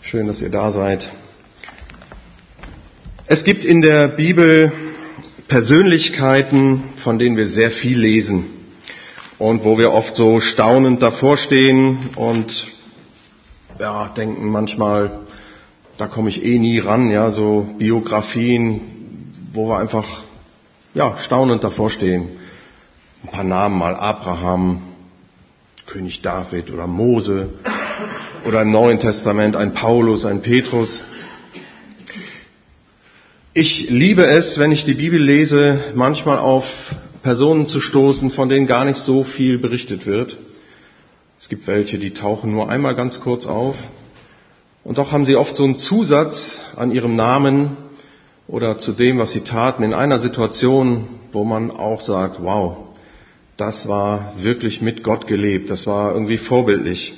Schön, dass ihr da seid. Es gibt in der Bibel Persönlichkeiten, von denen wir sehr viel lesen und wo wir oft so staunend davor stehen und denken manchmal, da komme ich nie ran, so Biografien, wo wir einfach staunend davor stehen. Ein paar Namen mal: Abraham, König David oder Mose oder im Neuen Testament ein Paulus, ein Petrus. Ich liebe es, wenn ich die Bibel lese, manchmal auf Personen zu stoßen, von denen gar nicht so viel berichtet wird. Es gibt welche, die tauchen nur einmal ganz kurz auf. Und doch haben sie oft so einen Zusatz an ihrem Namen oder zu dem, was sie taten, in einer Situation, wo man auch sagt, wow, das war wirklich mit Gott gelebt, das war irgendwie vorbildlich.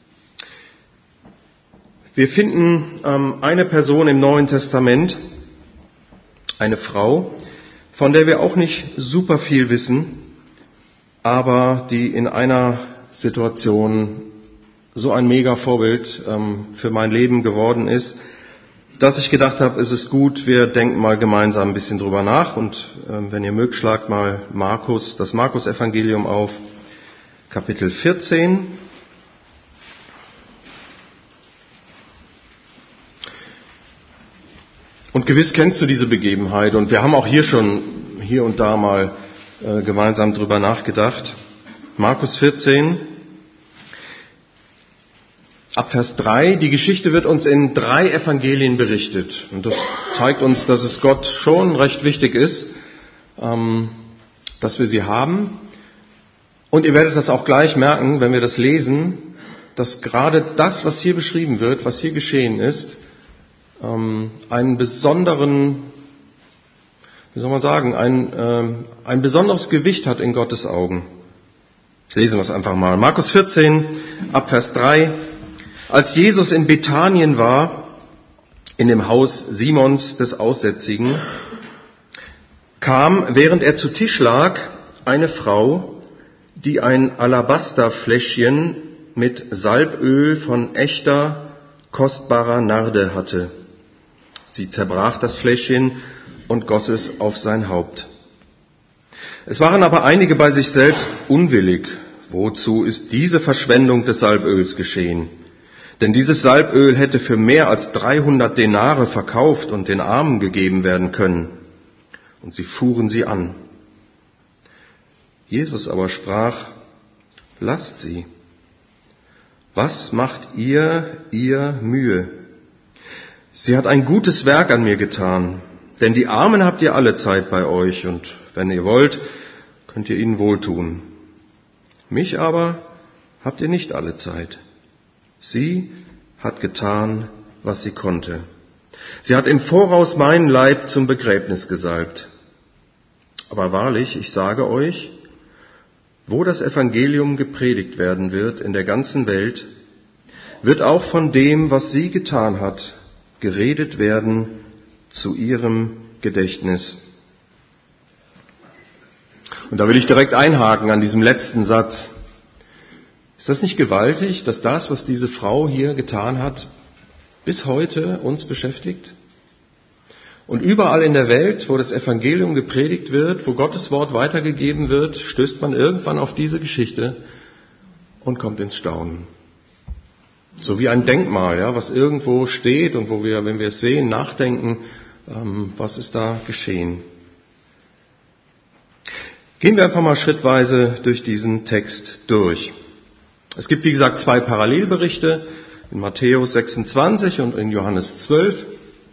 Wir finden eine Person im Neuen Testament, eine Frau, von der wir auch nicht super viel wissen, aber die in einer Situation so ein mega Vorbild für mein Leben geworden ist, dass ich gedacht habe, es ist gut, wir denken mal gemeinsam ein bisschen drüber nach. Und wenn ihr mögt, schlagt mal das Markus-Evangelium auf, Kapitel 14. Und gewiss kennst du diese Begebenheit und wir haben auch hier schon hier und da mal gemeinsam drüber nachgedacht. Markus 14, ab Vers 3. Die Geschichte wird uns in 3 Evangelien berichtet. Und das zeigt uns, dass es Gott schon recht wichtig ist, dass wir sie haben. Und ihr werdet das auch gleich merken, wenn wir das lesen, dass gerade das, was hier beschrieben wird, was hier geschehen ist, einen besonderen, ein besonderes Gewicht hat in Gottes Augen. Lesen wir es einfach mal. Markus 14, ab Vers 3. Als Jesus in Bethanien war, in dem Haus Simons des Aussätzigen, kam, während er zu Tisch lag, eine Frau, die ein Alabasterfläschchen mit Salböl von echter, kostbarer Narde hatte. Sie zerbrach das Fläschchen und goss es auf sein Haupt. Es waren aber einige bei sich selbst unwillig. Wozu ist diese Verschwendung des Salböls geschehen? Denn dieses Salböl hätte für mehr als 300 Denare verkauft und den Armen gegeben werden können. Und sie fuhren sie an. Jesus aber sprach: Lasst sie. Was macht ihr Mühe? Sie hat ein gutes Werk an mir getan, denn die Armen habt ihr alle Zeit bei euch und wenn ihr wollt, könnt ihr ihnen wohltun. Mich aber habt ihr nicht alle Zeit. Sie hat getan, was sie konnte. Sie hat im Voraus meinen Leib zum Begräbnis gesalbt. Aber wahrlich, ich sage euch, wo das Evangelium gepredigt werden wird in der ganzen Welt, wird auch von dem, was sie getan hat, geredet werden zu ihrem Gedächtnis. Und da will ich direkt einhaken an diesem letzten Satz. Ist das nicht gewaltig, dass das, was diese Frau hier getan hat, bis heute uns beschäftigt? Und überall in der Welt, wo das Evangelium gepredigt wird, wo Gottes Wort weitergegeben wird, stößt man irgendwann auf diese Geschichte und kommt ins Staunen. So wie ein Denkmal, was irgendwo steht und wo wir, wenn wir es sehen, nachdenken, was ist da geschehen. Gehen wir einfach mal schrittweise durch diesen Text durch. Es gibt, wie gesagt, 2 Parallelberichte in Matthäus 26 und in Johannes 12.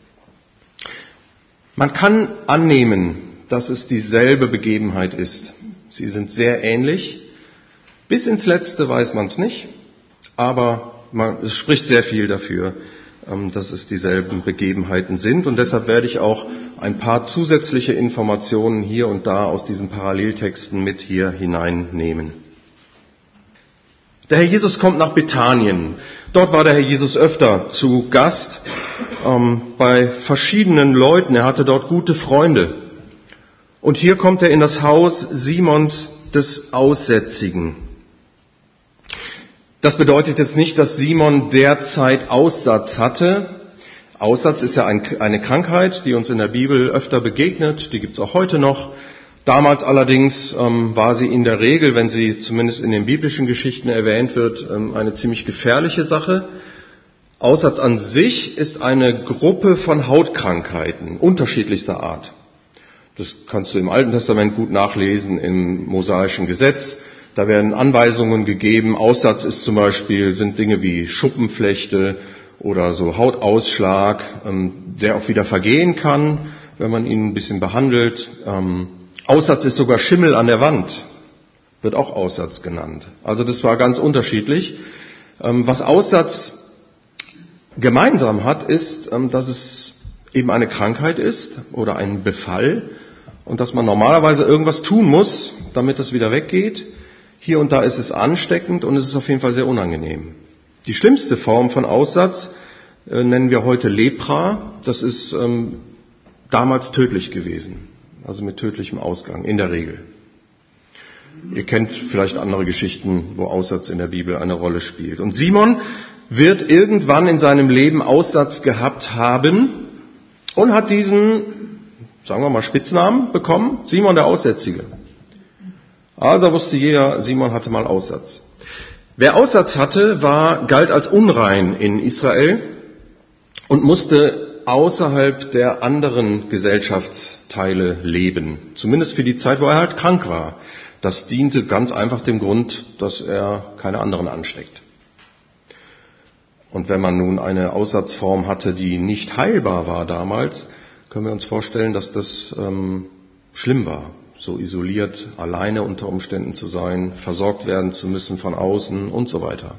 Man kann annehmen, dass es dieselbe Begebenheit ist. Sie sind sehr ähnlich. Bis ins Letzte weiß man es nicht, aber es spricht sehr viel dafür, dass es dieselben Begebenheiten sind. Und deshalb werde ich auch ein paar zusätzliche Informationen hier und da aus diesen Paralleltexten mit hier hineinnehmen. Der Herr Jesus kommt nach Bethanien. Dort war der Herr Jesus öfter zu Gast bei verschiedenen Leuten. Er hatte dort gute Freunde. Und hier kommt er in das Haus Simons des Aussätzigen. Das bedeutet jetzt nicht, dass Simon derzeit Aussatz hatte. Aussatz ist ja eine Krankheit, die uns in der Bibel öfter begegnet. Die gibt es auch heute noch. Damals allerdings war sie in der Regel, wenn sie zumindest in den biblischen Geschichten erwähnt wird, eine ziemlich gefährliche Sache. Aussatz an sich ist eine Gruppe von Hautkrankheiten unterschiedlichster Art. Das kannst du im Alten Testament gut nachlesen, im mosaischen Gesetz. Da werden Anweisungen gegeben. Aussatz ist zum Beispiel, sind Dinge wie Schuppenflechte oder so Hautausschlag, der auch wieder vergehen kann, wenn man ihn ein bisschen behandelt. Aussatz ist sogar Schimmel an der Wand, wird auch Aussatz genannt. Also das war ganz unterschiedlich. Was Aussatz gemeinsam hat, ist, dass es eben eine Krankheit ist oder ein Befall und dass man normalerweise irgendwas tun muss, damit es wieder weggeht. Hier und da ist es ansteckend und es ist auf jeden Fall sehr unangenehm. Die schlimmste Form von Aussatz nennen wir heute Lepra. Das ist damals tödlich gewesen. Also mit tödlichem Ausgang, in der Regel. Ihr kennt vielleicht andere Geschichten, wo Aussatz in der Bibel eine Rolle spielt. Und Simon wird irgendwann in seinem Leben Aussatz gehabt haben und hat diesen, sagen wir mal, Spitznamen bekommen, Simon der Aussätzige. Also wusste jeder, Simon hatte mal Aussatz. Wer Aussatz hatte, galt als unrein in Israel und musste außerhalb der anderen Gesellschaftsteile leben. Zumindest für die Zeit, wo er halt krank war. Das diente ganz einfach dem Grund, dass er keine anderen ansteckt. Und wenn man nun eine Aussatzform hatte, die nicht heilbar war damals, können wir uns vorstellen, dass das schlimm war. So isoliert, alleine unter Umständen zu sein, versorgt werden zu müssen von außen und so weiter.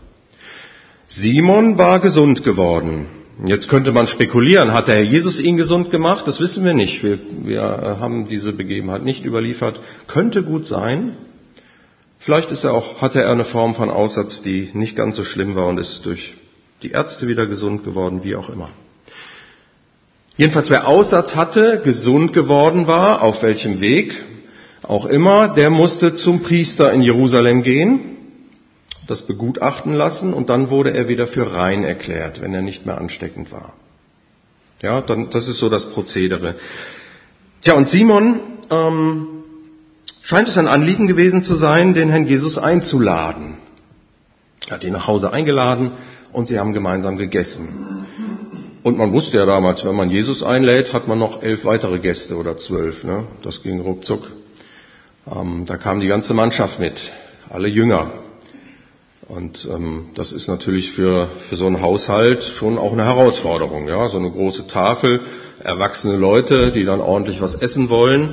Simon war gesund geworden. Jetzt könnte man spekulieren, hat der Herr Jesus ihn gesund gemacht? Das wissen wir nicht. Wir haben diese Begebenheit nicht überliefert. Könnte gut sein. Vielleicht hatte er eine Form von Aussatz, die nicht ganz so schlimm war und ist durch die Ärzte wieder gesund geworden, wie auch immer. Jedenfalls, wer Aussatz hatte, gesund geworden war, auf welchem Weg auch immer, der musste zum Priester in Jerusalem gehen, das begutachten lassen und dann wurde er wieder für rein erklärt, wenn er nicht mehr ansteckend war. Ja, das ist so das Prozedere. Tja, und Simon scheint es ein Anliegen gewesen zu sein, den Herrn Jesus einzuladen. Er hat ihn nach Hause eingeladen und sie haben gemeinsam gegessen. Und man wusste ja damals, wenn man Jesus einlädt, hat man noch 11 weitere Gäste oder 12. Ne? Das ging ruckzuck. Da kam die ganze Mannschaft mit, alle Jünger. Und das ist natürlich für so einen Haushalt schon auch eine Herausforderung. Ja, so eine große Tafel, erwachsene Leute, die dann ordentlich was essen wollen.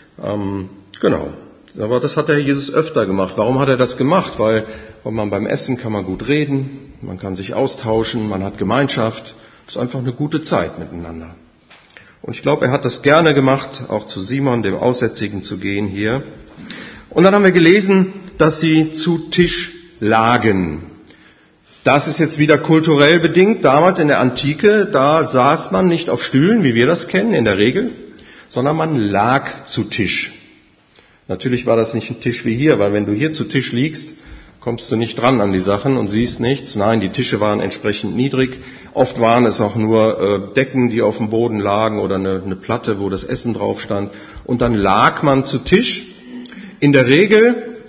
Genau. Aber das hat der Herr Jesus öfter gemacht. Warum hat er das gemacht? Weil man beim Essen kann man gut reden, man kann sich austauschen, man hat Gemeinschaft. Das ist einfach eine gute Zeit miteinander. Und ich glaube, er hat das gerne gemacht, auch zu Simon, dem Aussätzigen, zu gehen hier. Und dann haben wir gelesen, dass sie zu Tisch lagen. Das ist jetzt wieder kulturell bedingt. Damals in der Antike, da saß man nicht auf Stühlen, wie wir das kennen in der Regel, sondern man lag zu Tisch. Natürlich war das nicht ein Tisch wie hier, weil wenn du hier zu Tisch liegst, kommst du nicht dran an die Sachen und siehst nichts. Nein, die Tische waren entsprechend niedrig. Oft waren es auch nur Decken, die auf dem Boden lagen oder eine Platte, wo das Essen drauf stand. Und dann lag man zu Tisch. In der Regel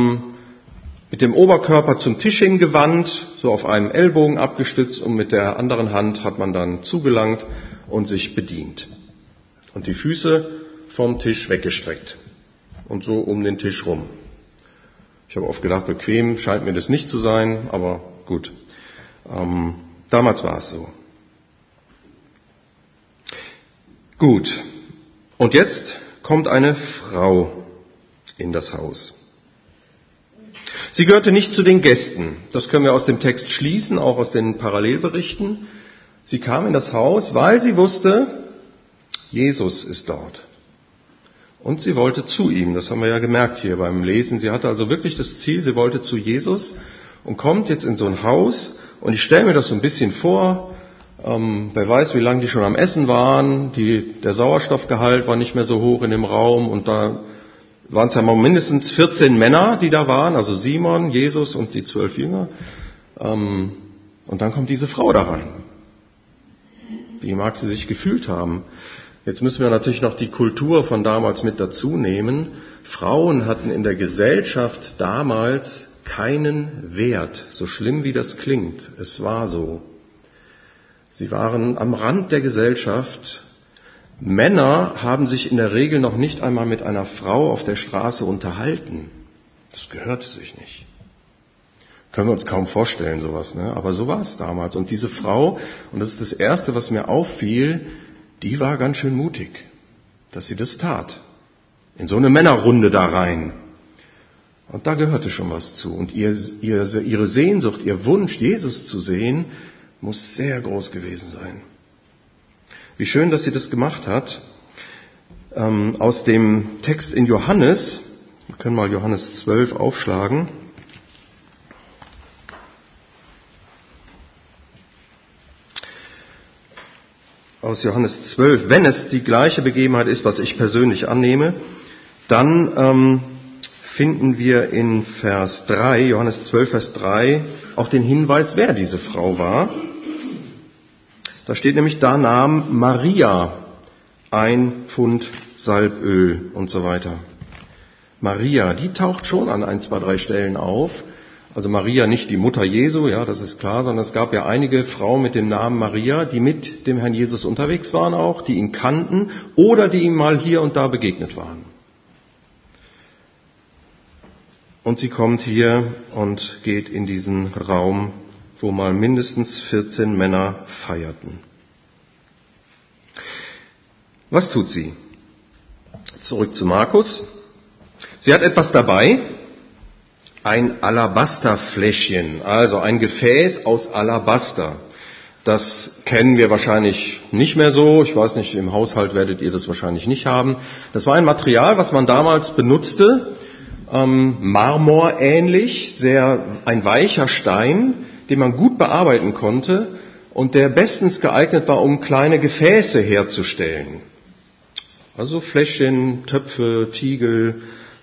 mit dem Oberkörper zum Tisch hingewandt, so auf einem Ellbogen abgestützt und mit der anderen Hand hat man dann zugelangt und sich bedient. Und die Füße vom Tisch weggestreckt und so um den Tisch rum. Ich habe oft gedacht, bequem scheint mir das nicht zu sein, aber gut. Damals war es so. Gut. Und jetzt kommt eine Frau in das Haus. Sie gehörte nicht zu den Gästen. Das können wir aus dem Text schließen, auch aus den Parallelberichten. Sie kam in das Haus, weil sie wusste, Jesus ist dort. Und sie wollte zu ihm, das haben wir ja gemerkt hier beim Lesen. Sie hatte also wirklich das Ziel, sie wollte zu Jesus und kommt jetzt in so ein Haus. Und ich stelle mir das so ein bisschen vor, wer weiß, wie lange die schon am Essen waren. Der Sauerstoffgehalt war nicht mehr so hoch in dem Raum. Und da waren es ja mal mindestens 14 Männer, die da waren, also Simon, Jesus und die 12 Jünger. Und dann kommt diese Frau da rein. Wie mag sie sich gefühlt haben? Jetzt müssen wir natürlich noch die Kultur von damals mit dazu nehmen. Frauen hatten in der Gesellschaft damals keinen Wert, so schlimm wie das klingt. Es war so. Sie waren am Rand der Gesellschaft. Männer haben sich in der Regel noch nicht einmal mit einer Frau auf der Straße unterhalten. Das gehörte sich nicht. Können wir uns kaum vorstellen, sowas, ne? Aber so war es damals. Und diese Frau, und das ist das Erste, was mir auffiel, die war ganz schön mutig, dass sie das tat. In so eine Männerrunde da rein. Und da gehörte schon was zu. Und ihre Sehnsucht, ihr Wunsch, Jesus zu sehen, muss sehr groß gewesen sein. Wie schön, dass sie das gemacht hat. Aus dem Text in Johannes, wir können mal Johannes 12 aufschlagen. Aus Johannes 12, wenn es die gleiche Begebenheit ist, was ich persönlich annehme, dann finden wir in Vers 3, Johannes 12, Vers 3, auch den Hinweis, wer diese Frau war. Da steht nämlich, da nahm Maria 1 Pfund Salböl und so weiter. Maria, die taucht schon an 1, 2, 3 Stellen auf. Also Maria nicht die Mutter Jesu, ja, das ist klar, sondern es gab ja einige Frauen mit dem Namen Maria, die mit dem Herrn Jesus unterwegs waren auch, die ihn kannten oder die ihm mal hier und da begegnet waren. Und sie kommt hier und geht in diesen Raum, wo mal mindestens 14 Männer feierten. Was tut sie? Zurück zu Markus. Sie hat etwas dabei. Ein Alabasterfläschchen, also ein Gefäß aus Alabaster. Das kennen wir wahrscheinlich nicht mehr so. Ich weiß nicht, im Haushalt werdet ihr das wahrscheinlich nicht haben. Das war ein Material, was man damals benutzte, Marmor ähnlich, ein weicher Stein, den man gut bearbeiten konnte und der bestens geeignet war, um kleine Gefäße herzustellen. Also Fläschchen, Töpfe, Tiegel.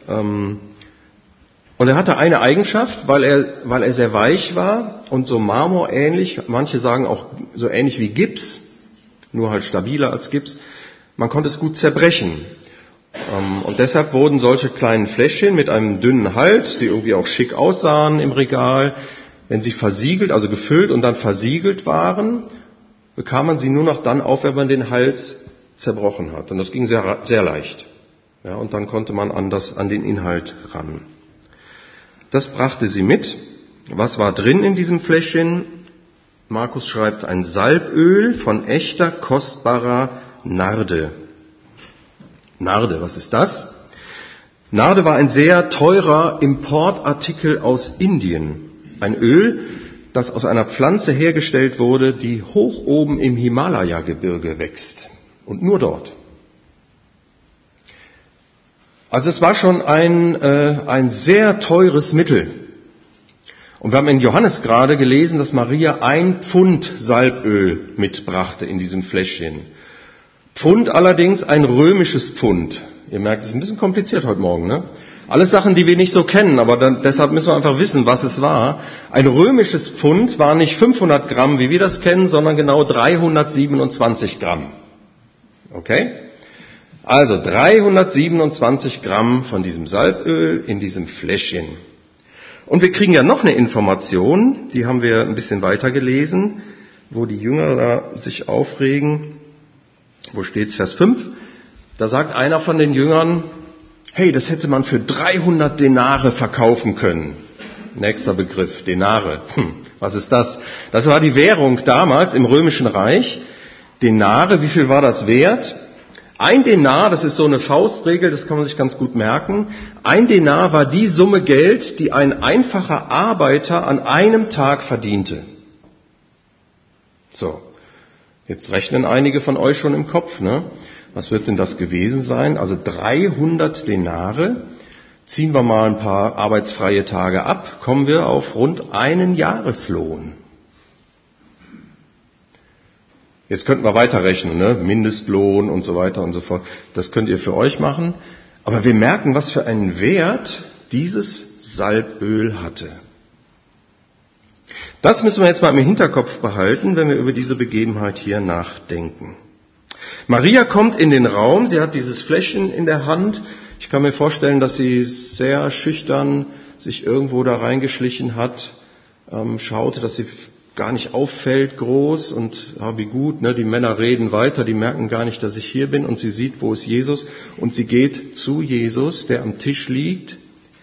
Und er hatte eine Eigenschaft, weil er sehr weich war und so marmorähnlich, manche sagen auch so ähnlich wie Gips, nur halt stabiler als Gips, man konnte es gut zerbrechen. Und deshalb wurden solche kleinen Fläschchen mit einem dünnen Hals, die irgendwie auch schick aussahen im Regal, wenn sie versiegelt, also gefüllt und dann versiegelt waren, bekam man sie nur noch dann auf, wenn man den Hals zerbrochen hat. Und das ging sehr, sehr leicht. Ja, und dann konnte man an den Inhalt ran. Das brachte sie mit. Was war drin in diesem Fläschchen? Markus schreibt, ein Salböl von echter, kostbarer Narde. Narde, was ist das? Narde war ein sehr teurer Importartikel aus Indien. Ein Öl, das aus einer Pflanze hergestellt wurde, die hoch oben im Himalaya-Gebirge wächst. Und nur dort. Also es war schon ein sehr teures Mittel. Und wir haben in Johannes gerade gelesen, dass Maria 1 Pfund Salböl mitbrachte in diesem Fläschchen. Pfund allerdings ein römisches Pfund. Ihr merkt, es ist ein bisschen kompliziert heute Morgen, ne? Alles Sachen, die wir nicht so kennen, aber deshalb müssen wir einfach wissen, was es war. Ein römisches Pfund war nicht 500 Gramm, wie wir das kennen, sondern genau 327 Gramm. Okay? Also 327 Gramm von diesem Salböl in diesem Fläschchen. Und wir kriegen ja noch eine Information, die haben wir ein bisschen weiter gelesen, wo die Jünger da sich aufregen. Wo steht's? Vers 5. Da sagt einer von den Jüngern, hey, das hätte man für 300 Denare verkaufen können. Nächster Begriff, Denare. Was ist das? Das war die Währung damals im Römischen Reich. Denare, wie viel war das wert? 1 Denar, das ist so eine Faustregel, das kann man sich ganz gut merken. 1 Denar war die Summe Geld, die ein einfacher Arbeiter an einem Tag verdiente. So, jetzt rechnen einige von euch schon im Kopf, ne? Was wird denn das gewesen sein? Also 300 Denare, ziehen wir mal ein paar arbeitsfreie Tage ab, kommen wir auf rund 1 Jahreslohn. Jetzt könnten wir weiterrechnen, ne? Mindestlohn und so weiter und so fort. Das könnt ihr für euch machen. Aber wir merken, was für einen Wert dieses Salböl hatte. Das müssen wir jetzt mal im Hinterkopf behalten, wenn wir über diese Begebenheit hier nachdenken. Maria kommt in den Raum, sie hat dieses Fläschchen in der Hand. Ich kann mir vorstellen, dass sie sehr schüchtern sich irgendwo da reingeschlichen hat, schaute, dass sie gar nicht auffällt groß und wie gut, ne, die Männer reden weiter, die merken gar nicht, dass ich hier bin, und sie sieht, wo ist Jesus, und sie geht zu Jesus, der am Tisch liegt,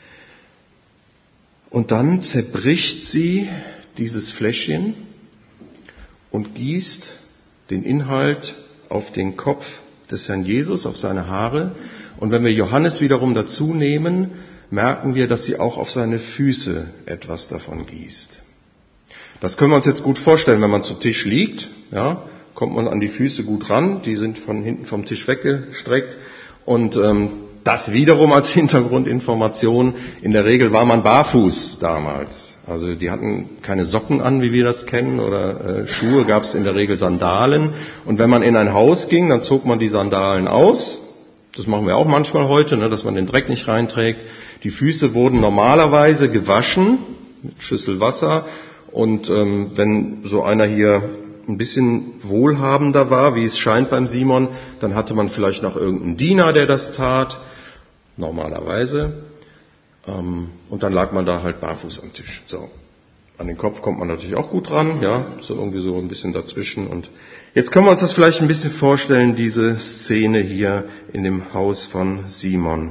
und dann zerbricht sie dieses Fläschchen und gießt den Inhalt auf den Kopf des Herrn Jesus, auf seine Haare, und wenn wir Johannes wiederum dazu nehmen, merken wir, dass sie auch auf seine Füße etwas davon gießt. Das können wir uns jetzt gut vorstellen, wenn man zu Tisch liegt, ja, kommt man an die Füße gut ran, die sind von hinten vom Tisch weggestreckt, und das wiederum als Hintergrundinformation, in der Regel war man barfuß damals, also die hatten keine Socken an, wie wir das kennen, oder Schuhe, gab es in der Regel Sandalen, und wenn man in ein Haus ging, dann zog man die Sandalen aus, das machen wir auch manchmal heute, ne, dass man den Dreck nicht reinträgt, die Füße wurden normalerweise gewaschen mit Schüssel Wasser. Und wenn so einer hier ein bisschen wohlhabender war, wie es scheint beim Simon, dann hatte man vielleicht noch irgendeinen Diener, der das tat, normalerweise. Und dann lag man da halt barfuß am Tisch. So. An den Kopf kommt man natürlich auch gut ran, ja, so irgendwie so ein bisschen dazwischen. Und jetzt können wir uns das vielleicht ein bisschen vorstellen, diese Szene hier in dem Haus von Simon.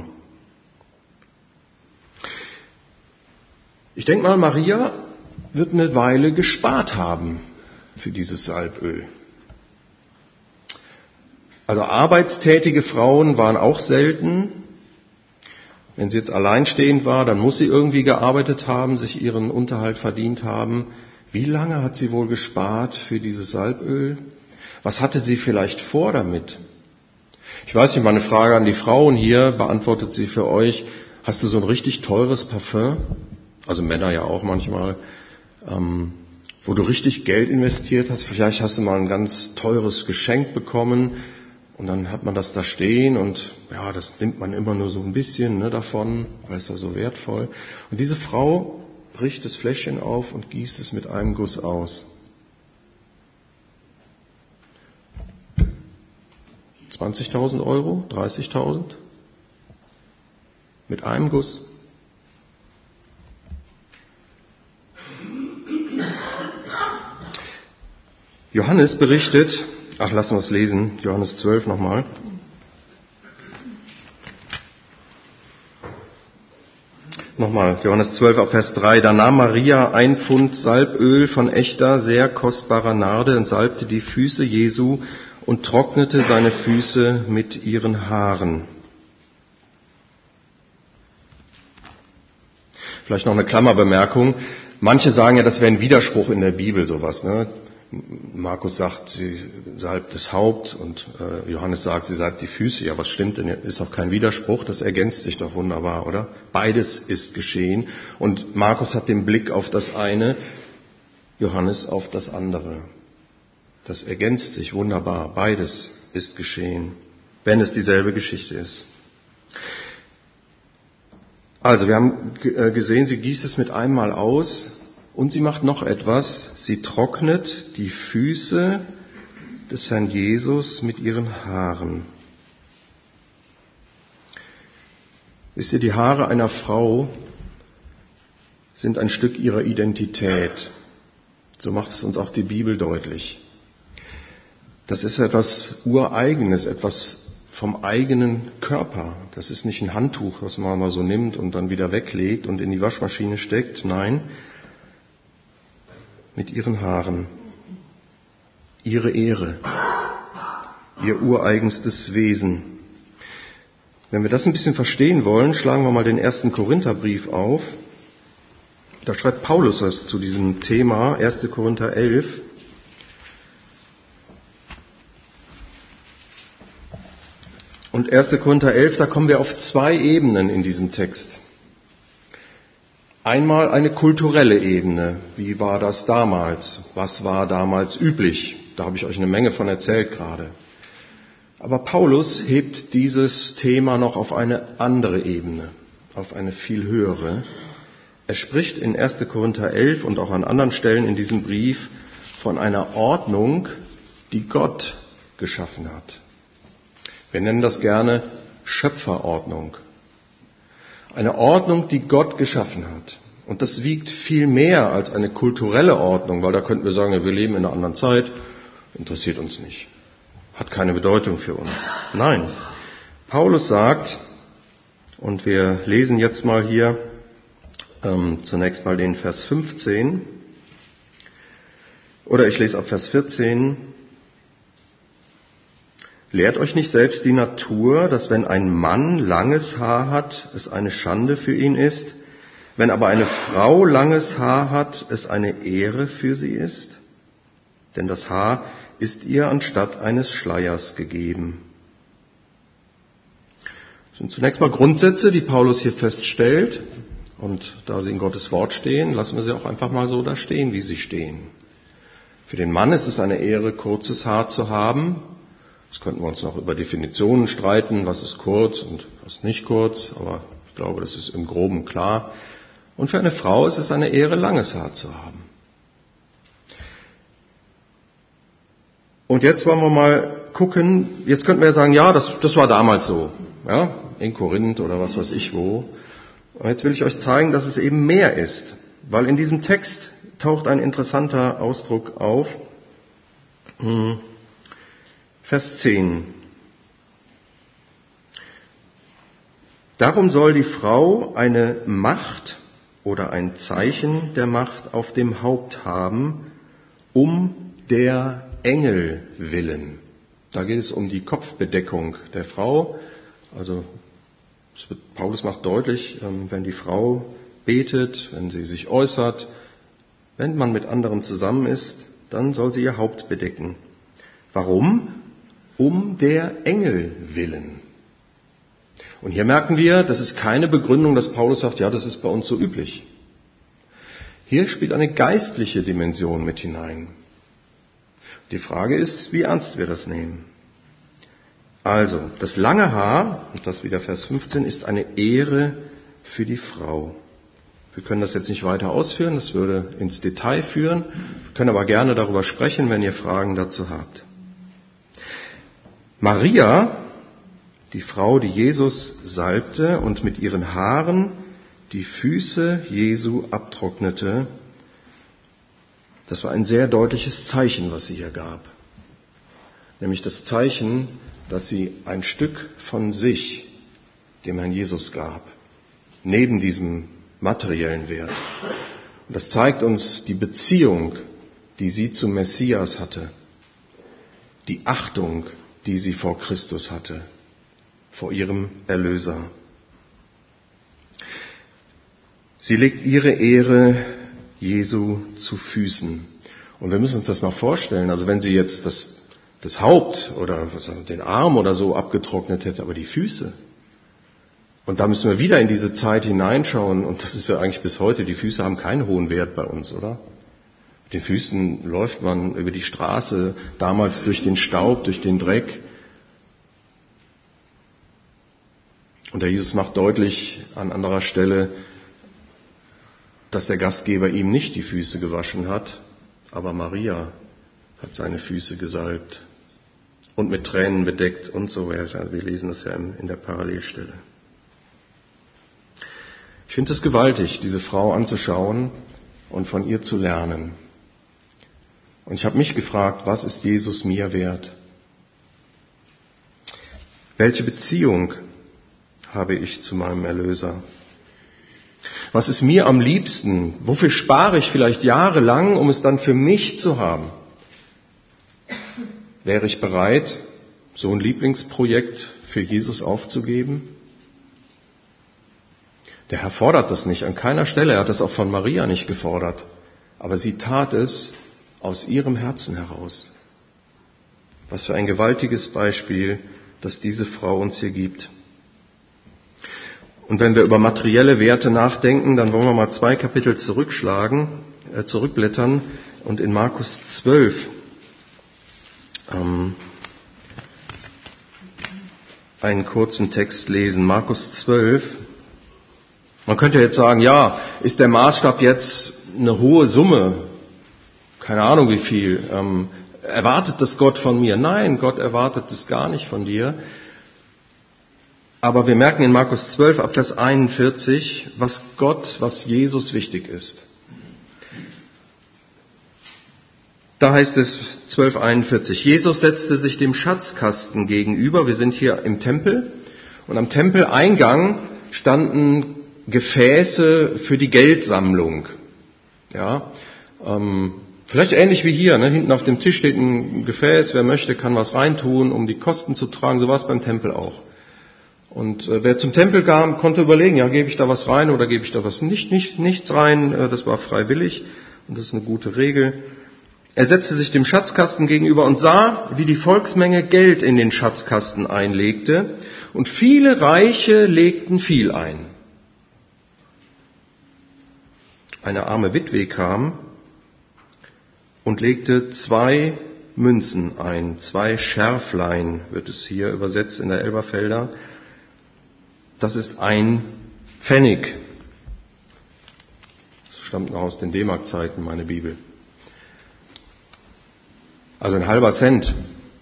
Ich denke mal, Maria wird eine Weile gespart haben für dieses Salböl. Also arbeitstätige Frauen waren auch selten. Wenn sie jetzt alleinstehend war, dann muss sie irgendwie gearbeitet haben, sich ihren Unterhalt verdient haben. Wie lange hat sie wohl gespart für dieses Salböl? Was hatte sie vielleicht vor damit? Ich weiß nicht, meine Frage an die Frauen hier, beantwortet sie für euch. Hast du so ein richtig teures Parfum? Also Männer ja auch manchmal. Wo du richtig Geld investiert hast, vielleicht hast du mal ein ganz teures Geschenk bekommen und dann hat man das da stehen und ja, das nimmt man immer nur so ein bisschen, ne, davon, weil es ja so wertvoll. Und diese Frau bricht das Fläschchen auf und gießt es mit einem Guss aus. 20.000 Euro, 30.000? Mit einem Guss. Johannes berichtet, lassen wir es lesen, Johannes 12 nochmal. Nochmal, Johannes 12 ab Vers 3. Da nahm Maria 1 Pfund Salböl von echter, sehr kostbarer Narde und salbte die Füße Jesu und trocknete seine Füße mit ihren Haaren. Vielleicht noch eine Klammerbemerkung. Manche sagen ja, das wäre ein Widerspruch in der Bibel, sowas, ne? Markus sagt, sie salbt das Haupt und Johannes sagt, sie salbt die Füße. Ja, was stimmt denn? Ist doch kein Widerspruch, das ergänzt sich doch wunderbar, oder? Beides ist geschehen und Markus hat den Blick auf das eine, Johannes auf das andere. Das ergänzt sich wunderbar, beides ist geschehen, wenn es dieselbe Geschichte ist. Also, wir haben gesehen, sie gießt es mit einem Mal aus. Und sie macht noch etwas, sie trocknet die Füße des Herrn Jesus mit ihren Haaren. Wisst ihr, die Haare einer Frau sind ein Stück ihrer Identität. So macht es uns auch die Bibel deutlich. Das ist etwas Ureigenes, etwas vom eigenen Körper. Das ist nicht ein Handtuch, was man mal so nimmt und dann wieder weglegt und in die Waschmaschine steckt. Nein, mit ihren Haaren, ihre Ehre, ihr ureigenstes Wesen. Wenn wir das ein bisschen verstehen wollen, schlagen wir mal den 1. Korintherbrief auf. Da schreibt Paulus was zu diesem Thema, 1. Korinther 11. Und 1. Korinther 11, da kommen wir auf 2 Ebenen in diesem Text. Einmal eine kulturelle Ebene. Wie war das damals? Was war damals üblich? Da habe ich euch eine Menge von erzählt gerade. Aber Paulus hebt dieses Thema noch auf eine andere Ebene, auf eine viel höhere. Er spricht in 1. Korinther 11 und auch an anderen Stellen in diesem Brief von einer Ordnung, die Gott geschaffen hat. Wir nennen das gerne Schöpferordnung. Eine Ordnung, die Gott geschaffen hat. Und das wiegt viel mehr als eine kulturelle Ordnung, weil da könnten wir sagen, ja, wir leben in einer anderen Zeit, interessiert uns nicht, hat keine Bedeutung für uns. Nein, Paulus sagt, und wir lesen jetzt mal hier zunächst mal den Vers 15, oder ich lese ab Vers 14, lehrt euch nicht selbst die Natur, dass wenn ein Mann langes Haar hat, es eine Schande für ihn ist, wenn aber eine Frau langes Haar hat, es eine Ehre für sie ist? Denn das Haar ist ihr anstatt eines Schleiers gegeben. Das sind zunächst mal Grundsätze, die Paulus hier feststellt. Und da sie in Gottes Wort stehen, lassen wir sie auch einfach mal so da stehen, wie sie stehen. Für den Mann ist es eine Ehre, kurzes Haar zu haben. Jetzt könnten wir uns noch über Definitionen streiten, was ist kurz und was nicht kurz, aber ich glaube, das ist im Groben klar. Und für eine Frau ist es eine Ehre, langes Haar zu haben. Und jetzt wollen wir mal gucken, jetzt könnten wir ja sagen, ja, das war damals so, ja, in Korinth oder was weiß ich wo. Und jetzt will ich euch zeigen, dass es eben mehr ist, weil in diesem Text taucht ein interessanter Ausdruck auf. Vers 10. Darum soll die Frau eine Macht oder ein Zeichen der Macht auf dem Haupt haben, um der Engel willen. Da geht es um die Kopfbedeckung der Frau. Also Paulus macht deutlich, wenn die Frau betet, wenn sie sich äußert, wenn man mit anderen zusammen ist, dann soll sie ihr Haupt bedecken. Warum? Um der Engel willen. Und hier merken wir, das ist keine Begründung, dass Paulus sagt, ja, das ist bei uns so üblich. Hier spielt eine geistliche Dimension mit hinein. Die Frage ist, wie ernst wir das nehmen. Also, das lange Haar, und das wieder Vers 15, ist eine Ehre für die Frau. Wir können das jetzt nicht weiter ausführen, das würde ins Detail führen. Wir können aber gerne darüber sprechen, wenn ihr Fragen dazu habt. Maria, die Frau, die Jesus salbte und mit ihren Haaren die Füße Jesu abtrocknete, das war ein sehr deutliches Zeichen, was sie hier gab. Nämlich das Zeichen, dass sie ein Stück von sich dem Herrn Jesus gab, neben diesem materiellen Wert. Und das zeigt uns die Beziehung, die sie zum Messias hatte, die Achtung, die sie vor Christus hatte, vor ihrem Erlöser. Sie legt ihre Ehre Jesu zu Füßen. Und wir müssen uns das mal vorstellen, also wenn sie jetzt das Haupt oder den Arm oder so abgetrocknet hätte, aber die Füße. Und da müssen wir wieder in diese Zeit hineinschauen, und das ist ja eigentlich bis heute, die Füße haben keinen hohen Wert bei uns, oder? Mit den Füßen läuft man über die Straße, damals durch den Staub, durch den Dreck. Und der Jesus macht deutlich an anderer Stelle, dass der Gastgeber ihm nicht die Füße gewaschen hat, aber Maria hat seine Füße gesalbt und mit Tränen bedeckt und so weiter. Wir lesen das ja in der Parallelstelle. Ich finde es gewaltig, diese Frau anzuschauen und von ihr zu lernen. Und ich habe mich gefragt, was ist Jesus mir wert? Welche Beziehung habe ich zu meinem Erlöser? Was ist mir am liebsten? Wofür spare ich vielleicht jahrelang, um es dann für mich zu haben? Wäre ich bereit, so ein Lieblingsprojekt für Jesus aufzugeben? Der Herr fordert das nicht an keiner Stelle. Er hat das auch von Maria nicht gefordert. Aber sie tat es aus ihrem Herzen heraus. Was für ein gewaltiges Beispiel, das diese Frau uns hier gibt. Und wenn wir über materielle Werte nachdenken, dann wollen wir mal 2 Kapitel zurückblättern und in Markus 12 einen kurzen Text lesen. Markus 12, Man könnte jetzt sagen, ja, ist der Maßstab jetzt eine hohe Summe? Keine Ahnung wie viel. Erwartet das Gott von mir? Nein, Gott erwartet es gar nicht von dir. Aber wir merken in Markus 12 ab Vers 41, was Jesus wichtig ist. Da heißt es 12,41, Jesus setzte sich dem Schatzkasten gegenüber. Wir sind hier im Tempel und am Tempeleingang standen Gefäße für die Geldsammlung. Ja, vielleicht ähnlich wie hier, ne? Hinten auf dem Tisch steht ein Gefäß, wer möchte, kann was reintun, um die Kosten zu tragen. So war es beim Tempel auch. Und wer zum Tempel kam, konnte überlegen, ja, gebe ich da was rein oder gebe ich da was nichts rein. Das war freiwillig und das ist eine gute Regel. Er setzte sich dem Schatzkasten gegenüber und sah, wie die Volksmenge Geld in den Schatzkasten einlegte. Und viele Reiche legten viel ein. Eine arme Witwe kam und legte 2 Münzen ein. 2 Scherflein wird es hier übersetzt in der Elberfelder. Das ist 1 Pfennig. Das stammt noch aus den D-Mark-Zeiten, meine Bibel. Also ein halber Cent.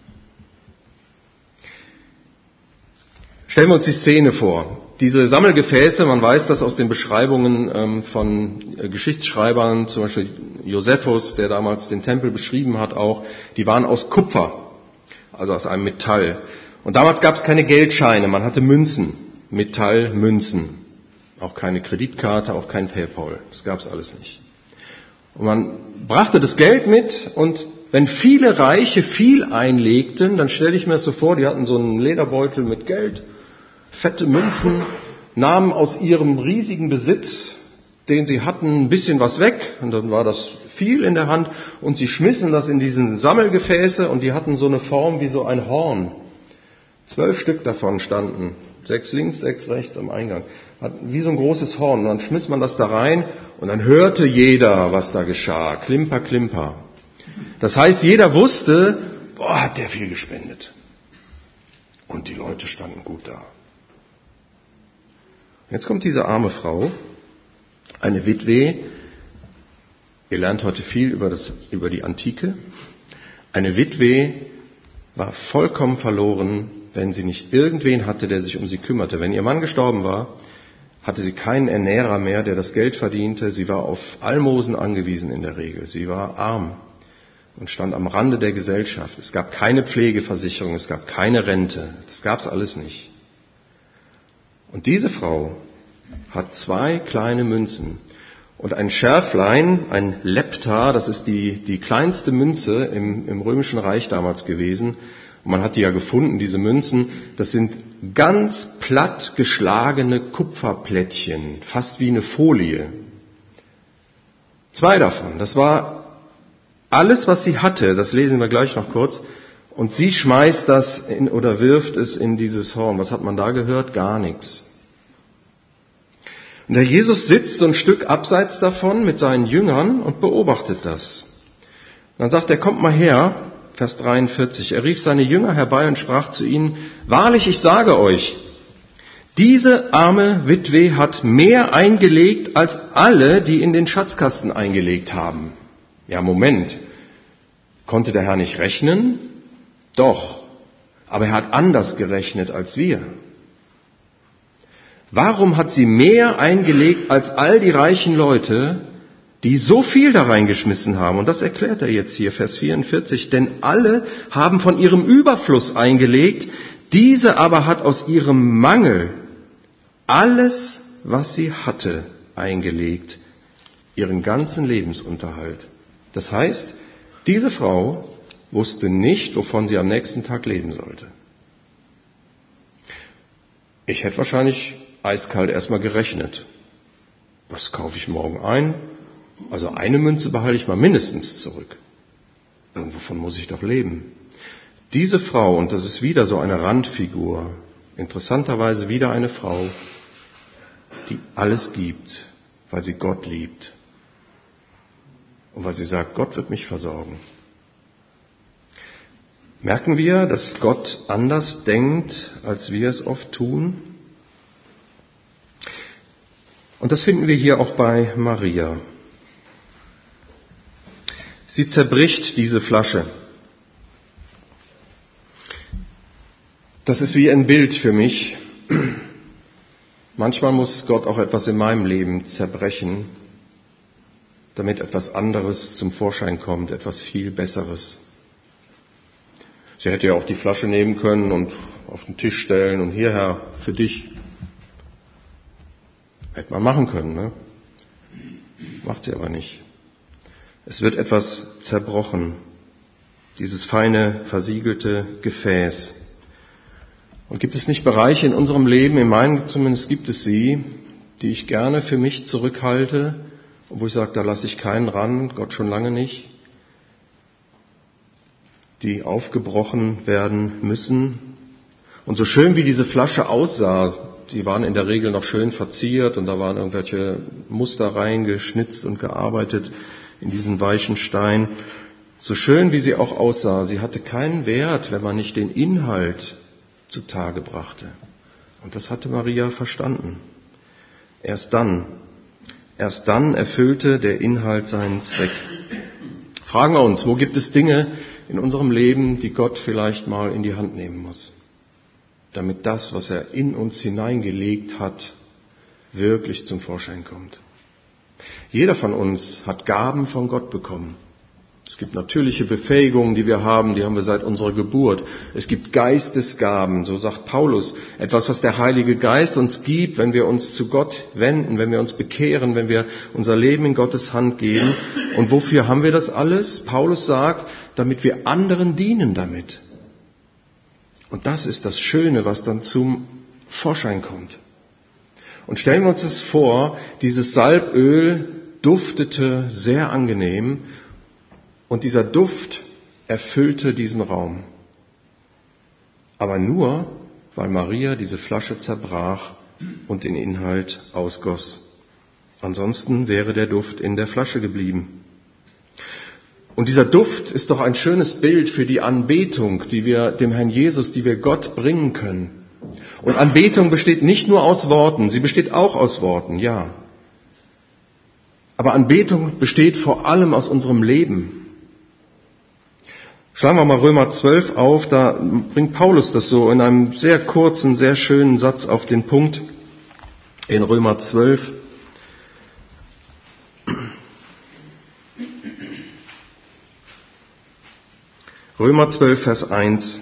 Stellen wir uns die Szene vor. Diese Sammelgefäße, man weiß das aus den Beschreibungen von Geschichtsschreibern, zum Beispiel Josephus, der damals den Tempel beschrieben hat auch, die waren aus Kupfer, also aus einem Metall. Und damals gab es keine Geldscheine, man hatte Münzen, Metallmünzen. Auch keine Kreditkarte, auch kein PayPal, das gab es alles nicht. Und man brachte das Geld mit und wenn viele Reiche viel einlegten, dann stelle ich mir das so vor, die hatten so einen Lederbeutel mit Geld, fette Münzen, nahmen aus ihrem riesigen Besitz, den sie hatten, ein bisschen was weg und dann war das viel in der Hand und sie schmissen das in diesen Sammelgefäße und die hatten so eine Form wie so ein Horn. 12 Stück davon standen, 6 links, 6 rechts am Eingang. Wie so ein großes Horn und dann schmiss man das da rein und dann hörte jeder, was da geschah. Klimper, klimper. Das heißt, jeder wusste, hat der viel gespendet. Und die Leute standen gut da. Jetzt kommt diese arme Frau, eine Witwe. Ihr lernt heute viel über die Antike. Eine Witwe war vollkommen verloren, wenn sie nicht irgendwen hatte, der sich um sie kümmerte. Wenn ihr Mann gestorben war, hatte sie keinen Ernährer mehr, der das Geld verdiente. Sie war auf Almosen angewiesen in der Regel. Sie war arm und stand am Rande der Gesellschaft. Es gab keine Pflegeversicherung, es gab keine Rente. Das gab es alles nicht. Und diese Frau hat 2 kleine Münzen und ein Scherflein, ein Lepta, das ist die kleinste Münze im Römischen Reich damals gewesen. Und man hat die ja gefunden, diese Münzen. Das sind ganz platt geschlagene Kupferplättchen, fast wie eine Folie. 2 davon, das war alles, was sie hatte, das lesen wir gleich noch kurz. Und sie schmeißt das oder wirft es in dieses Horn. Was hat man da gehört? Gar nichts. Und der Jesus sitzt so ein Stück abseits davon mit seinen Jüngern und beobachtet das. Dann sagt er, kommt mal her, Vers 43. Er rief seine Jünger herbei und sprach zu ihnen, wahrlich, ich sage euch, diese arme Witwe hat mehr eingelegt als alle, die in den Schatzkasten eingelegt haben. Ja, Moment. Konnte der Herr nicht rechnen? Doch. Aber er hat anders gerechnet als wir. Warum hat sie mehr eingelegt als all die reichen Leute, die so viel da reingeschmissen haben? Und das erklärt er jetzt hier, Vers 44. Denn alle haben von ihrem Überfluss eingelegt, diese aber hat aus ihrem Mangel alles, was sie hatte, eingelegt, ihren ganzen Lebensunterhalt. Das heißt, diese Frau wusste nicht, wovon sie am nächsten Tag leben sollte. Ich hätte wahrscheinlich eiskalt erstmal gerechnet. Was kaufe ich morgen ein? Also eine Münze behalte ich mal mindestens zurück. Irgendwovon muss ich doch leben. Diese Frau, und das ist wieder so eine Randfigur, interessanterweise wieder eine Frau, die alles gibt, weil sie Gott liebt. Und weil sie sagt, Gott wird mich versorgen. Merken wir, dass Gott anders denkt, als wir es oft tun? Und Und das finden wir hier auch bei Maria. Sie zerbricht diese Flasche. Das ist wie ein Bild für mich. Manchmal muss Gott auch etwas in meinem Leben zerbrechen, damit etwas anderes zum Vorschein kommt, etwas viel Besseres. Sie hätte ja auch die Flasche nehmen können und auf den Tisch stellen und hierher für dich. Hätte man machen können, ne? Macht sie aber nicht. Es wird etwas zerbrochen, dieses feine, versiegelte Gefäß. Und gibt es nicht Bereiche in unserem Leben, in meinem zumindest gibt es sie, die ich gerne für mich zurückhalte, wo ich sage, da lasse ich keinen ran, Gott schon lange nicht, die aufgebrochen werden müssen. Und so schön wie diese Flasche aussah, die waren in der Regel noch schön verziert und da waren irgendwelche Muster reingeschnitzt und gearbeitet in diesen weichen Stein. So schön wie sie auch aussah, sie hatte keinen Wert, wenn man nicht den Inhalt zutage brachte. Und das hatte Maria verstanden. Erst dann erfüllte der Inhalt seinen Zweck. Fragen wir uns, wo gibt es Dinge in unserem Leben, die Gott vielleicht mal in die Hand nehmen muss, damit das, was er in uns hineingelegt hat, wirklich zum Vorschein kommt. Jeder von uns hat Gaben von Gott bekommen. Es gibt natürliche Befähigungen, die wir haben seit unserer Geburt. Es gibt Geistesgaben, so sagt Paulus, etwas, was der Heilige Geist uns gibt, wenn wir uns zu Gott wenden, wenn wir uns bekehren, wenn wir unser Leben in Gottes Hand geben. Und wofür haben wir das alles? Paulus sagt, damit wir anderen dienen damit. Und das ist das Schöne, was dann zum Vorschein kommt. Und stellen wir uns das vor, dieses Salböl duftete sehr angenehm und dieser Duft erfüllte diesen Raum. Aber nur, weil Maria diese Flasche zerbrach und den Inhalt ausgoss. Ansonsten wäre der Duft in der Flasche geblieben. Und dieser Duft ist doch ein schönes Bild für die Anbetung, die wir dem Herrn Jesus, die wir Gott bringen können. Und Anbetung besteht nicht nur aus Worten, sie besteht auch aus Worten, ja. Aber Anbetung besteht vor allem aus unserem Leben. Schlagen wir mal Römer 12 auf, da bringt Paulus das so in einem sehr kurzen, sehr schönen Satz auf den Punkt. In Römer 12. Römer 12, Vers 1.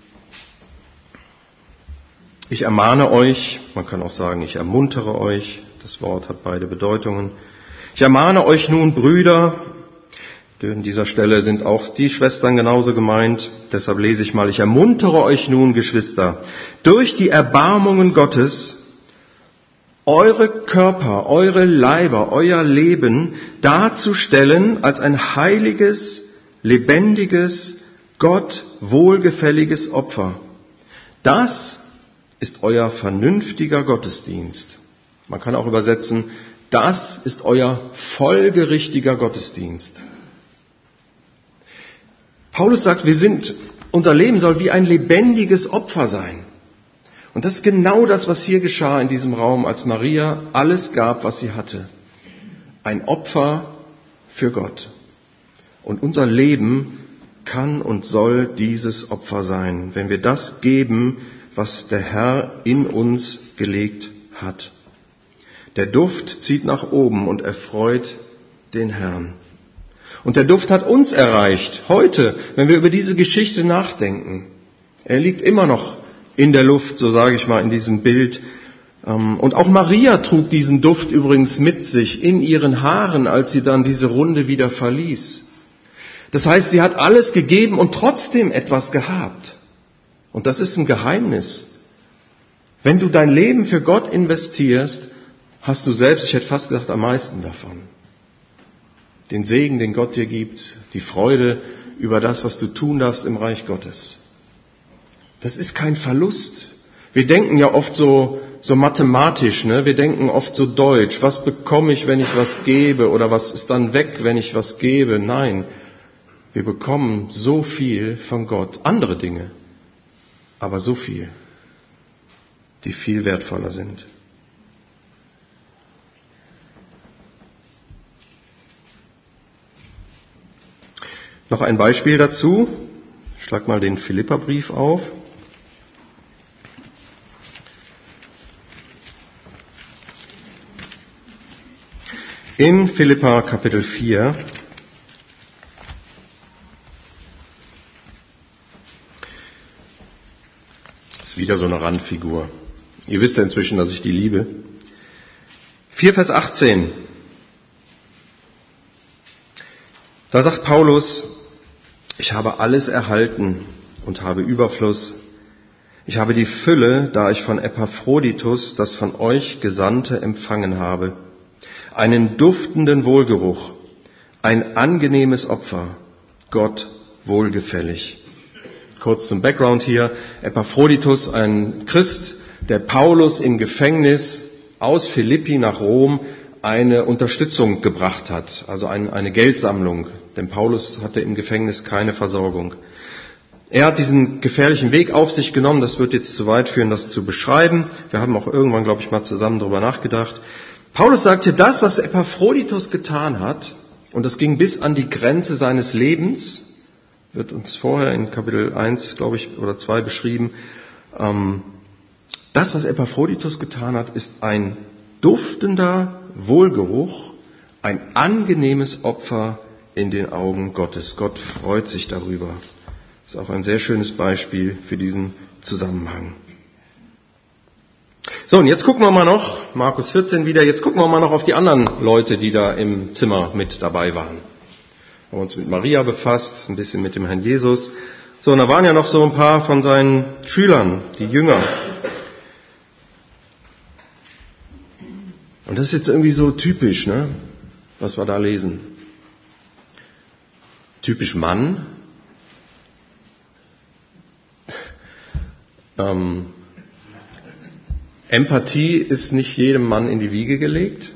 Ich ermahne euch, man kann auch sagen, ich ermuntere euch, das Wort hat beide Bedeutungen. Ich ermahne euch nun, Brüder, an dieser Stelle sind auch die Schwestern genauso gemeint, deshalb lese ich mal, ich ermuntere euch nun, Geschwister, durch die Erbarmungen Gottes, eure Körper, eure Leiber, euer Leben darzustellen als ein heiliges, lebendiges, Gott wohlgefälliges Opfer. Das ist euer vernünftiger Gottesdienst. Man kann auch übersetzen, das ist euer folgerichtiger Gottesdienst. Paulus sagt, unser Leben soll wie ein lebendiges Opfer sein. Und das ist genau das, was hier geschah in diesem Raum, als Maria alles gab, was sie hatte. Ein Opfer für Gott. Und unser Leben kann und soll dieses Opfer sein, wenn wir das geben, was der Herr in uns gelegt hat. Der Duft zieht nach oben und erfreut den Herrn. Und der Duft hat uns erreicht, heute, wenn wir über diese Geschichte nachdenken. Er liegt immer noch in der Luft, so sage ich mal, in diesem Bild. Und auch Maria trug diesen Duft übrigens mit sich in ihren Haaren, als sie dann diese Runde wieder verließ. Das heißt, sie hat alles gegeben und trotzdem etwas gehabt. Und das ist ein Geheimnis. Wenn du dein Leben für Gott investierst, hast du selbst, ich hätte fast gesagt, am meisten davon. Den Segen, den Gott dir gibt, die Freude über das, was du tun darfst im Reich Gottes. Das ist kein Verlust. Wir denken ja oft so mathematisch, ne? Wir denken oft so deutsch. Was bekomme ich, wenn ich was gebe? Oder was ist dann weg, wenn ich was gebe? Nein. Wir bekommen so viel von Gott, andere Dinge, aber so viel, die viel wertvoller sind. Noch ein Beispiel dazu. Ich schlag mal den Philipperbrief auf. In Philipper Kapitel 4 ist wieder so eine Randfigur. Ihr wisst ja inzwischen, dass ich die liebe. 4 Vers 18. Da sagt Paulus: Ich habe alles erhalten und habe Überfluss. Ich habe die Fülle, da ich von Epaphroditus das von euch Gesandte empfangen habe. Einen duftenden Wohlgeruch, ein angenehmes Opfer, Gott wohlgefällig. Kurz zum Background hier. Epaphroditus, ein Christ, der Paulus im Gefängnis aus Philippi nach Rom eine Unterstützung gebracht hat, also eine Geldsammlung, denn Paulus hatte im Gefängnis keine Versorgung. Er hat diesen gefährlichen Weg auf sich genommen, das wird jetzt zu weit führen, das zu beschreiben. Wir haben auch irgendwann, glaube ich, mal zusammen darüber nachgedacht. Paulus sagt hier, das, was Epaphroditus getan hat, und das ging bis an die Grenze seines Lebens, wird uns vorher in Kapitel 1, glaube ich, oder 2 beschrieben. Das, was Epaphroditus getan hat, ist ein duftender Wohlgeruch, ein angenehmes Opfer in den Augen Gottes. Gott freut sich darüber. Das ist auch ein sehr schönes Beispiel für diesen Zusammenhang. So, und jetzt gucken wir mal noch, Markus 14 wieder, jetzt gucken wir mal noch auf die anderen Leute, die da im Zimmer mit dabei waren. Wir haben uns mit Maria befasst, ein bisschen mit dem Herrn Jesus. So, und da waren ja noch so ein paar von seinen Schülern, die Jünger. Und das ist jetzt irgendwie so typisch, ne, was wir da lesen. Typisch Mann. Empathie ist nicht jedem Mann in die Wiege gelegt.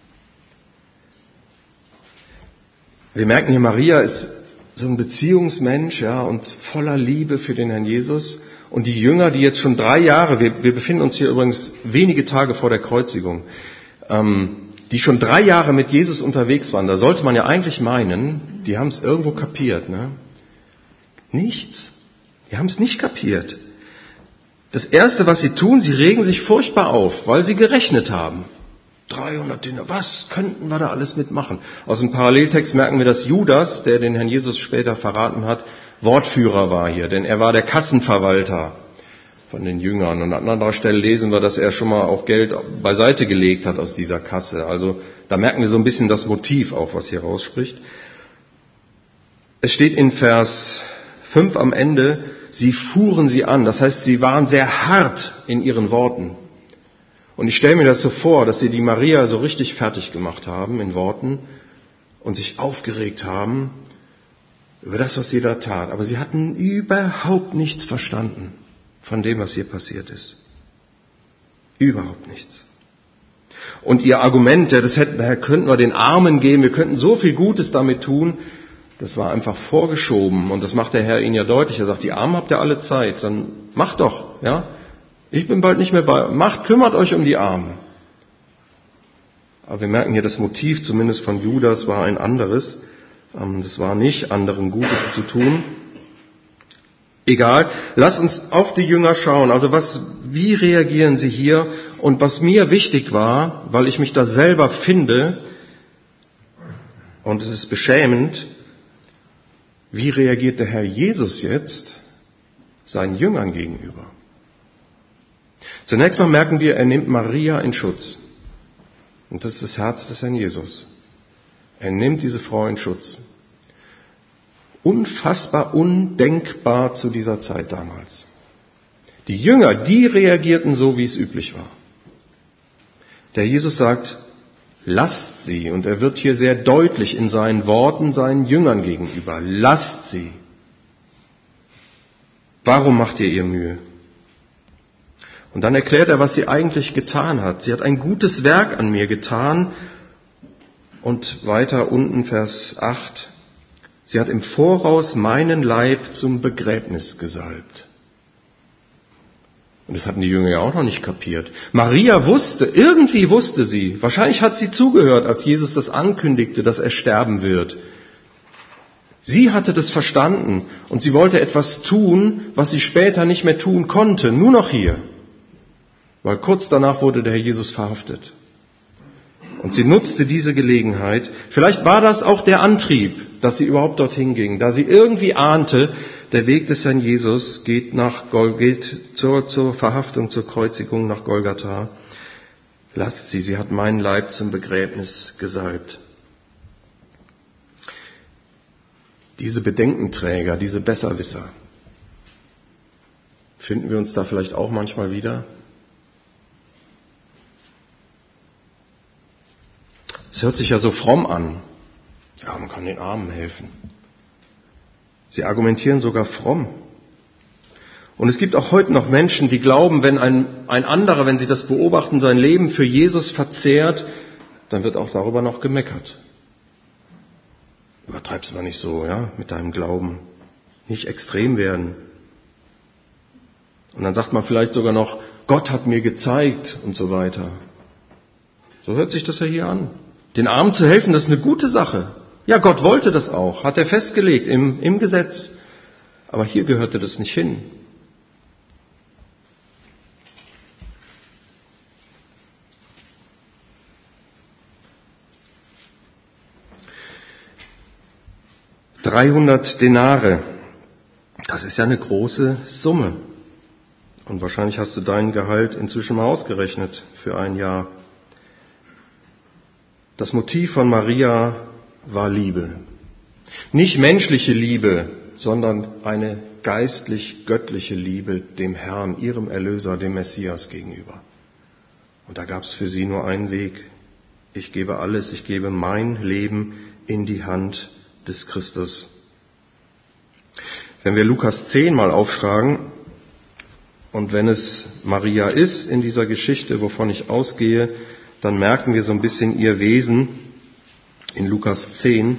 Wir merken hier, Maria ist so ein Beziehungsmensch, ja, und voller Liebe für den Herrn Jesus. Und die Jünger, die jetzt schon 3 Jahre, wir befinden uns hier übrigens wenige Tage vor der Kreuzigung, die schon 3 Jahre mit Jesus unterwegs waren, da sollte man ja eigentlich meinen, die haben es irgendwo kapiert, ne? Nichts. Die haben es nicht kapiert. Das Erste, was sie tun, sie regen sich furchtbar auf, weil sie gerechnet haben. 300 Dinar, was könnten wir da alles mitmachen? Aus dem Paralleltext merken wir, dass Judas, der den Herrn Jesus später verraten hat, Wortführer war hier, denn er war der Kassenverwalter von den Jüngern. Und an anderer Stelle lesen wir, dass er schon mal auch Geld beiseite gelegt hat aus dieser Kasse. Also da merken wir so ein bisschen das Motiv auch, was hier rausspricht. Es steht in Vers 5 am Ende: Sie fuhren sie an. Das heißt, sie waren sehr hart in ihren Worten. Und ich stelle mir das so vor, dass sie die Maria so richtig fertig gemacht haben in Worten und sich aufgeregt haben über das, was sie da tat. Aber sie hatten überhaupt nichts verstanden von dem, was hier passiert ist. Überhaupt nichts. Und ihr Argument, ja, könnten wir den Armen geben, wir könnten so viel Gutes damit tun, das war einfach vorgeschoben. Und das macht der Herr ihnen ja deutlich. Er sagt, die Armen habt ihr alle Zeit, dann macht doch, ja. Ich bin bald nicht mehr bei, kümmert euch um die Armen. Aber wir merken hier, das Motiv, zumindest von Judas, war ein anderes. Das war nicht, anderen Gutes zu tun. Egal, lasst uns auf die Jünger schauen. Also wie reagieren sie hier? Und was mir wichtig war, weil ich mich da selber finde, und es ist beschämend, wie reagiert der Herr Jesus jetzt seinen Jüngern gegenüber? Zunächst mal merken wir, er nimmt Maria in Schutz. Und das ist das Herz des Herrn Jesus. Er nimmt diese Frau in Schutz. Unfassbar, undenkbar zu dieser Zeit damals. Die Jünger, die reagierten so, wie es üblich war. Der Jesus sagt, lasst sie. Und er wird hier sehr deutlich in seinen Worten seinen Jüngern gegenüber. Lasst sie. Warum macht ihr Mühe? Und dann erklärt er, was sie eigentlich getan hat. Sie hat ein gutes Werk an mir getan. Und weiter unten Vers 8. Sie hat im Voraus meinen Leib zum Begräbnis gesalbt. Und das hatten die Jünger ja auch noch nicht kapiert. Maria irgendwie wusste sie, wahrscheinlich hat sie zugehört, als Jesus das ankündigte, dass er sterben wird. Sie hatte das verstanden und sie wollte etwas tun, was sie später nicht mehr tun konnte, nur noch hier. Weil kurz danach wurde der Herr Jesus verhaftet. Und sie nutzte diese Gelegenheit. Vielleicht war das auch der Antrieb, dass sie überhaupt dorthin ging, da sie irgendwie ahnte, der Weg des Herrn Jesus geht zur Verhaftung, zur Kreuzigung nach Golgatha. Lasst sie hat meinen Leib zum Begräbnis gesalbt. Diese Bedenkenträger, diese Besserwisser, finden wir uns da vielleicht auch manchmal wieder? Es hört sich ja so fromm an. Ja, man kann den Armen helfen. Sie argumentieren sogar fromm. Und es gibt auch heute noch Menschen, die glauben, wenn ein anderer, wenn sie das beobachten, sein Leben für Jesus verzehrt, dann wird auch darüber noch gemeckert. Übertreib's mal nicht so, ja, mit deinem Glauben. Nicht extrem werden. Und dann sagt man vielleicht sogar noch, Gott hat mir gezeigt und so weiter. So hört sich das ja hier an. Den Armen zu helfen, das ist eine gute Sache. Ja, Gott wollte das auch, hat er festgelegt im Gesetz. Aber hier gehörte das nicht hin. $300 Denare, das ist ja eine große Summe. Und wahrscheinlich hast du dein Gehalt inzwischen mal ausgerechnet für ein Jahr. Das Motiv von Maria war Liebe. Nicht menschliche Liebe, sondern eine geistlich-göttliche Liebe dem Herrn, ihrem Erlöser, dem Messias gegenüber. Und da gab es für sie nur einen Weg. Ich gebe alles, ich gebe mein Leben in die Hand des Christus. Wenn wir Lukas 10 mal aufschlagen und wenn es Maria ist in dieser Geschichte, wovon ich ausgehe, dann merken wir so ein bisschen ihr Wesen in Lukas 10.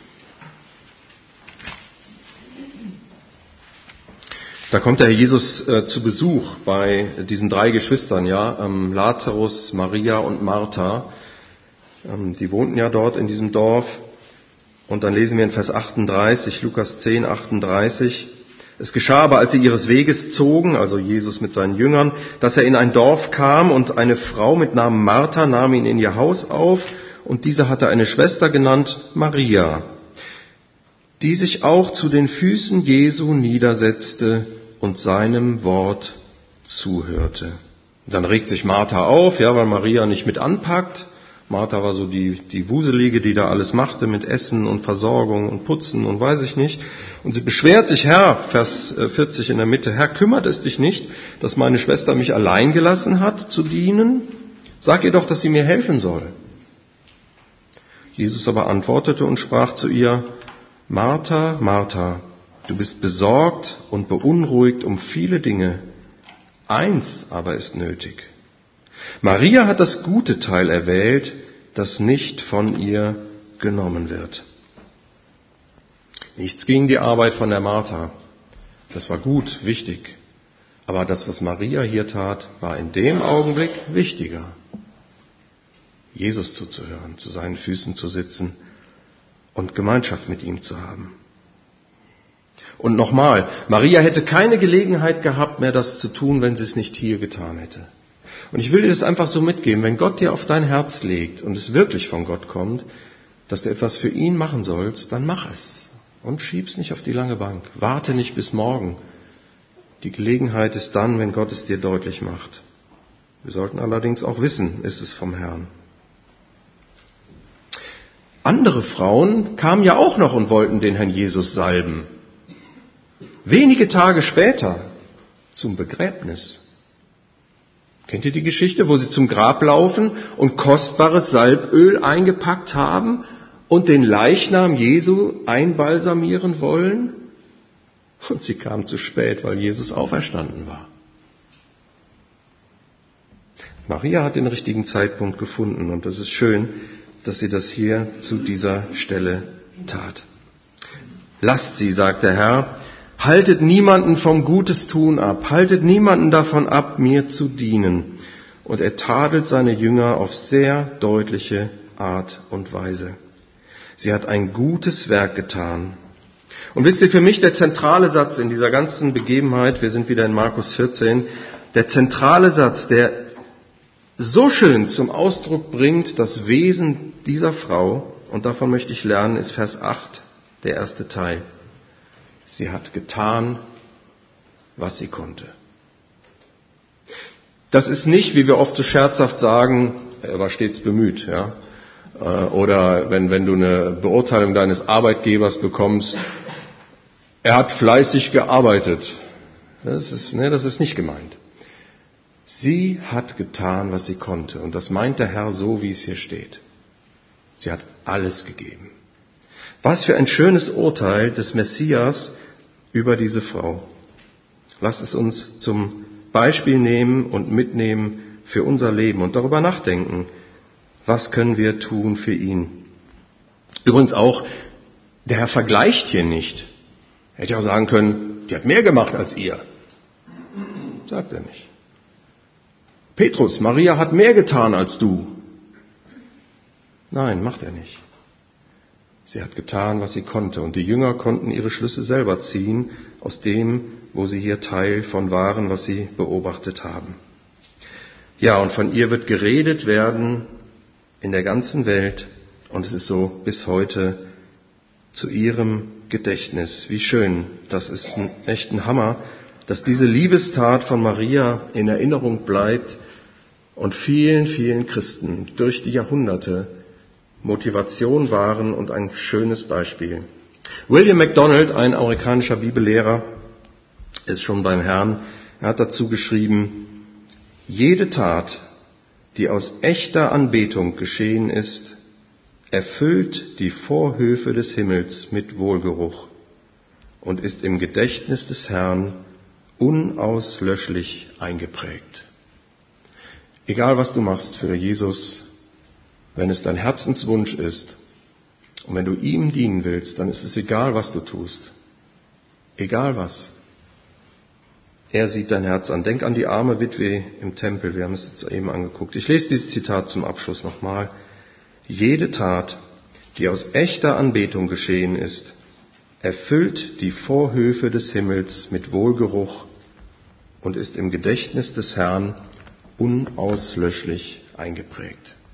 Da kommt der Herr Jesus zu Besuch bei diesen 3 Geschwistern, ja, Lazarus, Maria und Martha. Die wohnten ja dort in diesem Dorf. Und dann lesen wir in Vers 38, Lukas 10, 38. Es geschah aber, als sie ihres Weges zogen, also Jesus mit seinen Jüngern, dass er in ein Dorf kam und eine Frau mit Namen Martha nahm ihn in ihr Haus auf und diese hatte eine Schwester genannt Maria, die sich auch zu den Füßen Jesu niedersetzte und seinem Wort zuhörte. Dann regt sich Martha auf, ja, weil Maria nicht mit anpackt. Martha war so die Wuselige, die da alles machte mit Essen und Versorgung und Putzen und weiß ich nicht. Und sie beschwert sich, Herr, Vers 40 in der Mitte, Herr, kümmert es dich nicht, dass meine Schwester mich allein gelassen hat zu dienen? Sag ihr doch, dass sie mir helfen soll. Jesus aber antwortete und sprach zu ihr, Martha, Martha, du bist besorgt und beunruhigt um viele Dinge. Eins aber ist nötig. Maria hat das gute Teil erwählt, das nicht von ihr genommen wird. Nichts gegen die Arbeit von der Martha. Das war gut, wichtig. Aber das, was Maria hier tat, war in dem Augenblick wichtiger. Jesus zuzuhören, zu seinen Füßen zu sitzen und Gemeinschaft mit ihm zu haben. Und nochmal, Maria hätte keine Gelegenheit gehabt mehr, das zu tun, wenn sie es nicht hier getan hätte. Und ich will dir das einfach so mitgeben, wenn Gott dir auf dein Herz legt und es wirklich von Gott kommt, dass du etwas für ihn machen sollst, dann mach es. Und schieb's nicht auf die lange Bank. Warte nicht bis morgen. Die Gelegenheit ist dann, wenn Gott es dir deutlich macht. Wir sollten allerdings auch wissen, ist es vom Herrn. Andere Frauen kamen ja auch noch und wollten den Herrn Jesus salben. Wenige Tage später zum Begräbnis. Kennt ihr die Geschichte, wo sie zum Grab laufen und kostbares Salböl eingepackt haben und den Leichnam Jesu einbalsamieren wollen? Und sie kamen zu spät, weil Jesus auferstanden war. Maria hat den richtigen Zeitpunkt gefunden und es ist schön, dass sie das hier zu dieser Stelle tat. Lasst sie, sagt der Herr, haltet niemanden vom Gutes tun ab, haltet niemanden davon ab, mir zu dienen. Und er tadelt seine Jünger auf sehr deutliche Art und Weise. Sie hat ein gutes Werk getan. Und wisst ihr, für mich der zentrale Satz in dieser ganzen Begebenheit, wir sind wieder in Markus 14, der zentrale Satz, der so schön zum Ausdruck bringt das Wesen dieser Frau, und davon möchte ich lernen, ist Vers 8, der erste Teil. Sie hat getan, was sie konnte. Das ist nicht, wie wir oft so scherzhaft sagen, er war stets bemüht, ja. Oder wenn du eine Beurteilung deines Arbeitgebers bekommst, er hat fleißig gearbeitet. Das ist nicht gemeint. Sie hat getan, was sie konnte. Und das meint der Herr so, wie es hier steht. Sie hat alles gegeben. Was für ein schönes Urteil des Messias über diese Frau. Lasst es uns zum Beispiel nehmen und mitnehmen für unser Leben und darüber nachdenken, was können wir tun für ihn. Übrigens auch, der Herr vergleicht hier nicht. Er hätte auch sagen können, die hat mehr gemacht als ihr. Sagt er nicht. Petrus, Maria hat mehr getan als du. Nein, macht er nicht. Sie hat getan, was sie konnte. Und die Jünger konnten ihre Schlüsse selber ziehen aus dem, wo sie hier Teil von waren, was sie beobachtet haben. Ja, und von ihr wird geredet werden in der ganzen Welt. Und es ist so bis heute zu ihrem Gedächtnis. Wie schön, das ist echt ein Hammer, dass diese Liebestat von Maria in Erinnerung bleibt und vielen, vielen Christen durch die Jahrhunderte Motivation waren und ein schönes Beispiel. William MacDonald, ein amerikanischer Bibellehrer, ist schon beim Herrn, er hat dazu geschrieben, jede Tat, die aus echter Anbetung geschehen ist, erfüllt die Vorhöfe des Himmels mit Wohlgeruch und ist im Gedächtnis des Herrn unauslöschlich eingeprägt. Egal was du machst für Jesus, wenn es dein Herzenswunsch ist und wenn du ihm dienen willst, dann ist es egal, was du tust. Egal was. Er sieht dein Herz an. Denk an die arme Witwe im Tempel. Wir haben es jetzt eben angeguckt. Ich lese dieses Zitat zum Abschluss nochmal. Jede Tat, die aus echter Anbetung geschehen ist, erfüllt die Vorhöfe des Himmels mit Wohlgeruch und ist im Gedächtnis des Herrn unauslöschlich eingeprägt.